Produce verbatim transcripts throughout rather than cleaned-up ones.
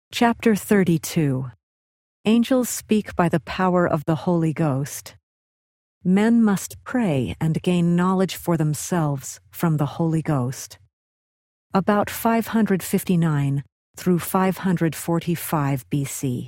Chapter thirty-two. Angels speak by the power of the Holy Ghost. Men must pray and gain knowledge for themselves from the Holy Ghost. About five hundred fifty-nine through five hundred forty-five B C.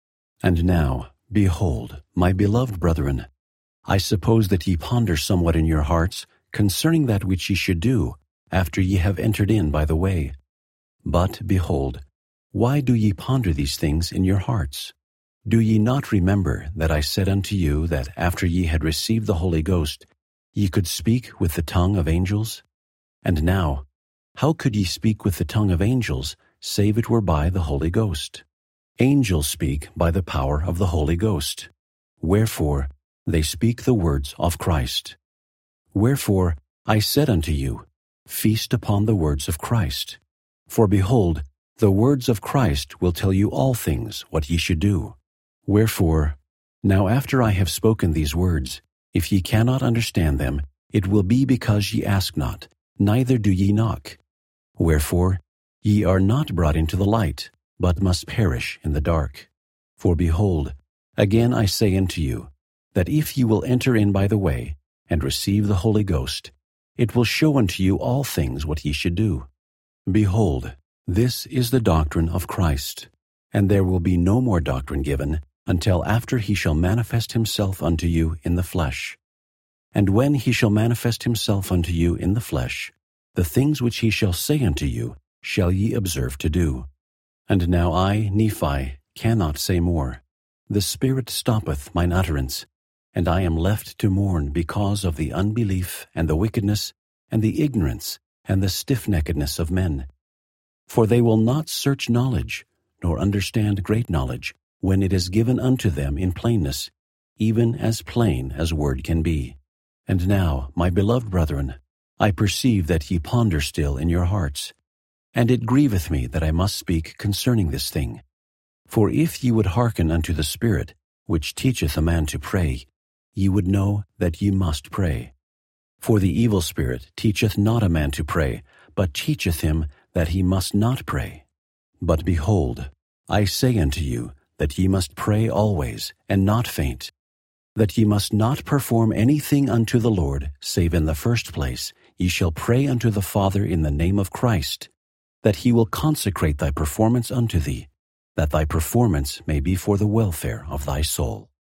And now, behold, my beloved brethren, I suppose that ye ponder somewhat in your hearts concerning that which ye should do, after ye have entered in by the way. But, behold, why do ye ponder these things in your hearts? Do ye not remember that I said unto you that after ye had received the Holy Ghost, ye could speak with the tongue of angels? And now, how could ye speak with the tongue of angels, save it were by the Holy Ghost? Angels speak by the power of the Holy Ghost. Wherefore, they speak the words of Christ. Wherefore, I said unto you, feast upon the words of Christ. For behold, the words of Christ will tell you all things what ye should do. Wherefore, now after I have spoken these words, if ye cannot understand them, it will be because ye ask not, neither do ye knock. Wherefore, ye are not brought into the light, but must perish in the dark. For behold, again I say unto you, that if ye will enter in by the way, and receive the Holy Ghost, it will show unto you all things what ye should do. Behold, this is the doctrine of Christ, and there will be no more doctrine given, until after he shall manifest himself unto you in the flesh. And when he shall manifest himself unto you in the flesh, the things which he shall say unto you shall ye observe to do. And now I, Nephi, cannot say more. The Spirit stoppeth mine utterance, and I am left to mourn because of the unbelief and the wickedness and the ignorance and the stiffneckedness of men. For they will not search knowledge, nor understand great knowledge, when it is given unto them in plainness, even as plain as word can be. And now, my beloved brethren, I perceive that ye ponder still in your hearts, and it grieveth me that I must speak concerning this thing. For if ye would hearken unto the Spirit, which teacheth a man to pray, ye would know that ye must pray. For the evil spirit teacheth not a man to pray, but teacheth him that he must not pray. But behold, I say unto you, that ye must pray always, and not faint, that ye must not perform anything unto the Lord, save in the first place ye shall pray unto the Father in the name of Christ, that he will consecrate thy performance unto thee, that thy performance may be for the welfare of thy soul.